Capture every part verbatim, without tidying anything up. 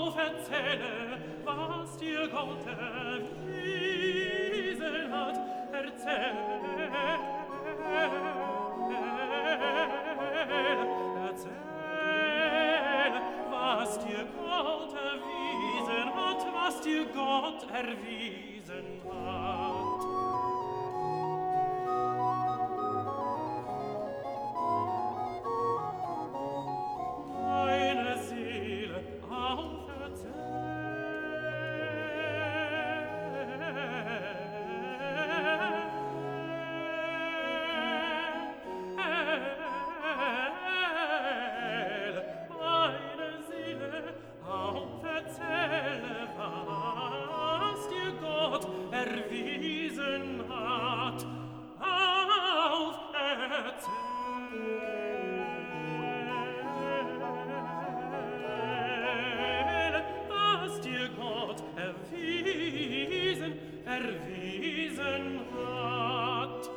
auf, erzähle, was dir Gott erwiesen hat. Erzähle, erzähle, was dir Gott erwiesen hat, was dir Gott erwiesen hat. Meine Seele, auferzähle, was dir Gott erwiesen hat. Auferzähle, was dir Gott erwiesen, erwiesen hat.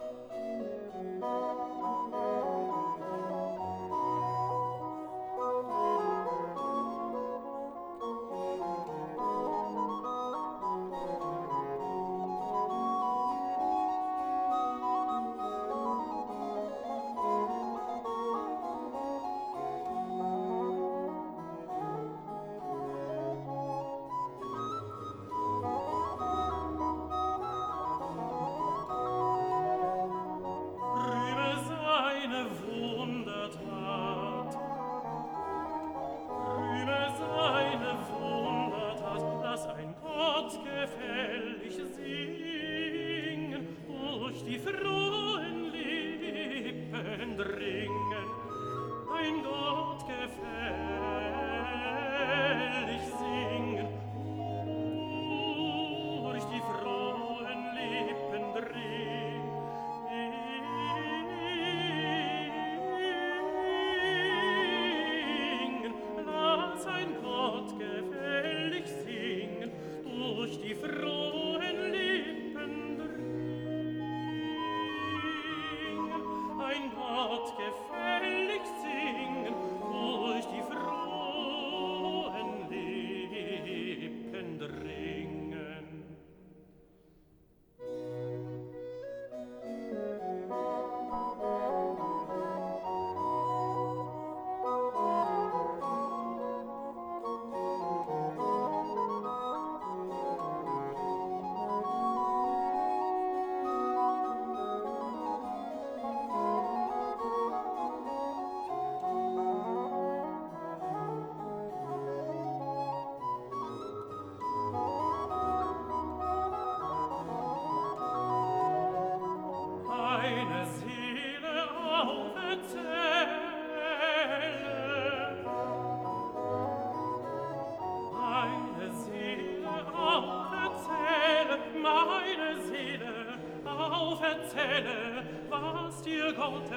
Auferzähle, was dir Gott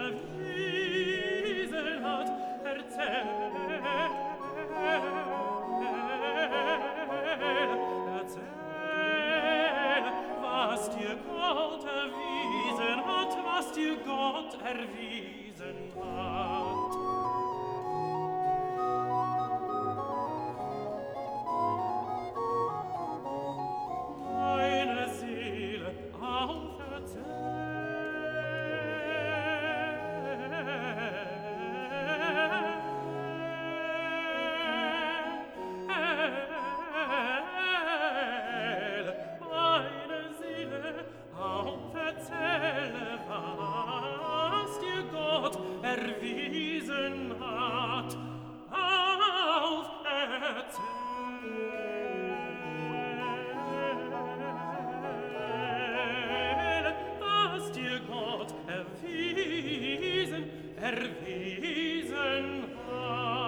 erwiesen hat. Erzähle, erzähle, was dir Gott erwiesen hat, was dir Gott erwiesen hat. Meine Seele, auferzähle, was dir Gott erwiesen hat. Auferzähle, was dir Gott erwiesen, erwiesen hat.